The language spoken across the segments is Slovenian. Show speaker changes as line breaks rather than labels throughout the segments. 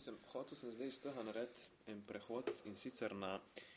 Hotel sem zdaj iz tega narediti en prehod in sicer na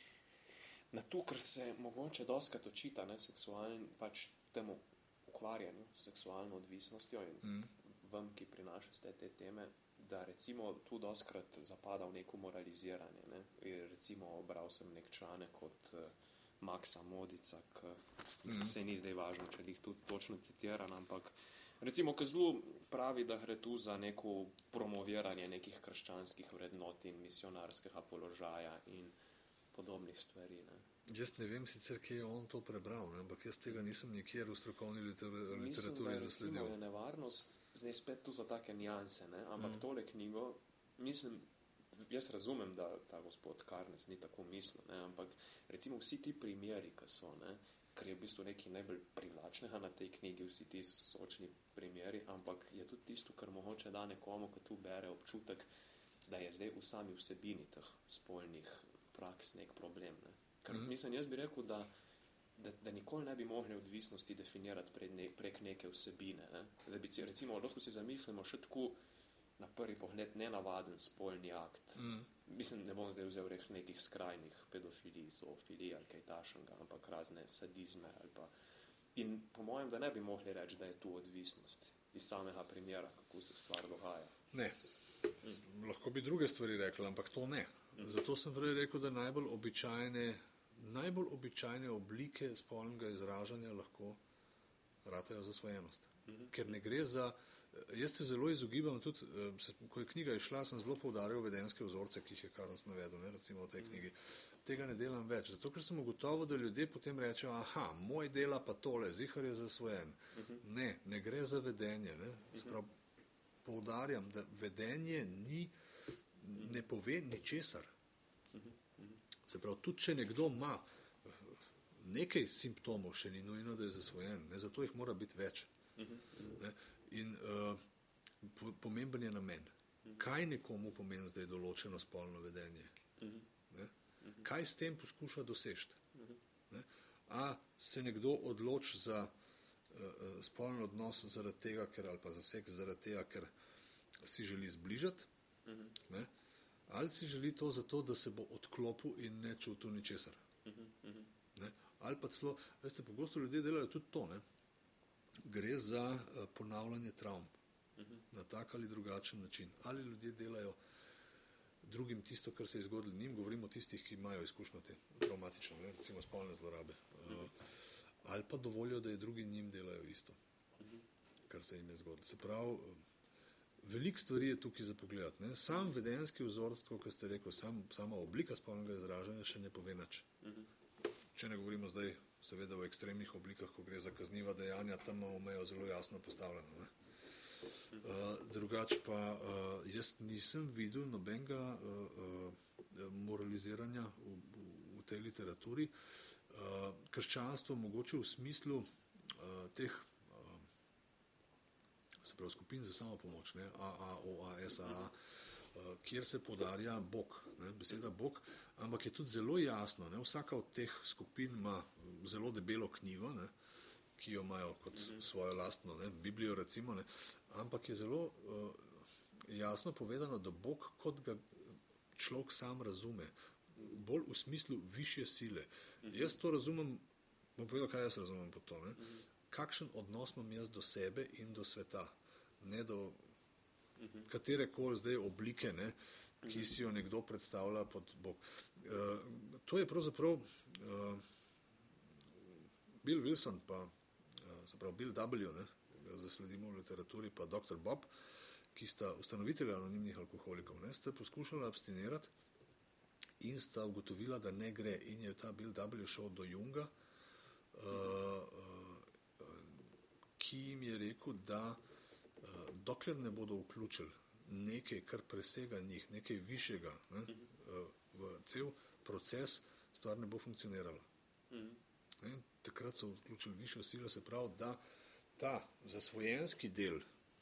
to, kar se mogoče doskrat očita, pač temu ukvarjanju s seksualno odvisnostjo in vam, ki prinašate te teme, da recimo tu doskrat zapada v neko moraliziranje. Ne? Recimo bral sem nek članek od Maxa Modica, ki se ni zdaj važno, če jih tudi točno citiram, ampak recimo, ki zelo pravi, da gre tu za neko promoviranje nekih krščanskih vrednot in misionarskega položaja in podobnih stvari. Ne?
Jaz ne vem sicer, kje je on to prebral, ne? Ampak jaz tega nisem nikjer v strokovni literaturi zasledil.
Mislim, da je nevarnost, zdaj spet tu so take nijanse, ne? Ampak tole knjigo, mislim, jaz razumem, da ta gospod Karnes ni tako mislil, ne? Ampak recimo vsi ti primeri, ki so, ne? Ker je v bistvu nekaj najbolj privlačnega na tej knjigi, vsi ti sočni primeri, ampak je tudi tisto, kar mogoče da nekomu, ki tu bere občutek, da je zdaj v sami vsebini teh spolnih praks nek problem. Ne? Ker mislim, jaz bi rekel, da nikoli ne bi mogli odvisnosti definirati prek neke vsebine. Ne? Da bi recimo, lahko si zamislimo še tako na prvi pogled nenavaden spolni akt. Mislim, ne bom zdaj vzel nekih skrajnih pedofilij, zoofilij ali kaj tašenga, ampak razne sadizme ali pa. In po mojem, da ne bi mogli reči, da je tu odvisnost iz samega primera, kako se stvar dogaja.
Ne. Lahko bi druge stvari rekli, ampak to ne. Zato sem prej rekel, da najbolj običajne oblike spolnega izražanja lahko ratajo zasvojenost. Ker ne gre za... Jaz se zelo izogibam tudi, ko je knjiga išla, sem zelo poudaril vedenjske vzorce, ki jih je Karnes navedel, ne, recimo v tej knjigi. Tega ne delam več, zato ker sem ugotovil, da ljudje potem rečejo, aha, moj dela pa tole, zihar je zasvojen. Ne gre za vedenje. Ne. Sprav, poudarjam, da vedenje ne pove ničesar. Se pravi, tudi če nekdo ima nekaj simptomov, še ni nujno, da je zasvojen, ne, zato jih mora biti več. Ne? In pomemben je namen. Kaj nekomu pomeni zdaj določeno spolno vedenje? Ne? Kaj s tem poskuša doseči? Ne? A se nekdo odloči za spolni odnos zaradi tega, ali pa za seks zaradi tega, ker si želi zbližati, ne? Ali si želi to zato, da se bo odklopil in ne čutil ničesar. Ne? Ali pa celo, veste, pogosto ljudje delajo tudi to, ne? Gre za ponavljanje travm na tak ali drugačen način. Ali ljudje delajo drugim tisto, kar se je zgodilo njim, govorimo o tistih, ki imajo izkušnjo te traumatične, ne? Recimo spolne zlorabe. Ali pa dovolijo, da je drugi njim delajo isto, kar se jim je zgodilo. Se pravi, veliko stvari je tukaj za pogledati. Ne? Sam vedenjski vzorec, kot ste rekel, sama oblika spolnega izražanja še ne pove nič. Če ne govorimo zdaj, seveda v ekstremnih oblikah, ko gre za kazniva dejanja, tam imamo mejo zelo jasno postavljeno. Ne? Drugače pa jaz nisem videl nobenega moraliziranja v tej literaturi. Krščanstvo mogoče v smislu teh se pravi skupin za samopomoč, ne? AA, OA, SAA, kjer se poudarja Bog, ne? Beseda Bog, ampak je tudi zelo jasno, ne? Vsaka od teh skupin ima zelo debelo knjigo, ne? Ki jo imajo kot svojo lastno, ne? Biblijo recimo, ne? Ampak je zelo jasno povedano, da Bog kot ga človek sam razume, bolj v smislu višje sile. Jaz to razumem, bom povedal, kaj jaz razumem pod to, ne? Kakšen odnos imam jaz do sebe in do sveta, ne do katerekoli zdaj oblike, ne, ki si jo nekdo predstavlja pod Bog. To je pravzaprav Bill Wilson pa se pravi Bill W., ne, zasledimo v literaturi, pa dr. Bob, ki sta ustanovitelja anonimnih alkoholikov, ne, sta poskušala abstinirati in sta ugotovila, da ne gre, in je ta Bill W. šel do Junga, ki jim je rekel, da dokler ne bodo vključili nekaj, kar presega njih, nekaj višjega, ne, v cel proces, stvar ne bo funkcionirala. Takrat so vključili višjo silo, se pravi, da ta zasvojenski del,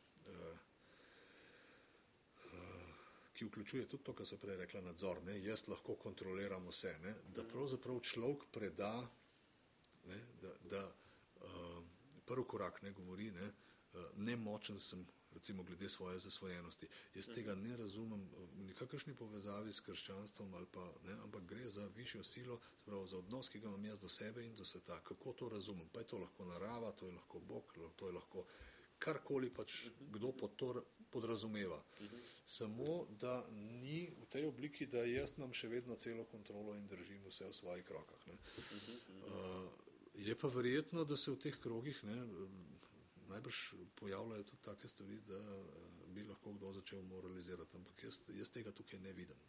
ki vključuje tudi to, kar so prej rekla, nadzor, ne, jaz lahko kontroliram vse, ne, da pravzaprav človek preda, ne, da prvi korak ne govori, nemočen sem, recimo glede svoje zasvojenosti. Jaz tega ne razumem, kakršni povezavi s krščanstvom ali pa, ne, ampak gre za višjo silo, spravo za odnos, ki ga imam jaz do sebe in do sveta. Kako to razumem? Pa je to lahko narava, to je lahko Bog, to je lahko karkoli pač kdo pod to podrazumeva. Samo, da ni v tej obliki, da jaz imam še vedno celo kontrolo in držim vse v svojih rokah. Ne. Je pa verjetno, da se v teh krogih najbrž pojavljajo tudi take stvari, da bi lahko kdo začel moralizirati, ampak jaz tega tukaj ne vidim.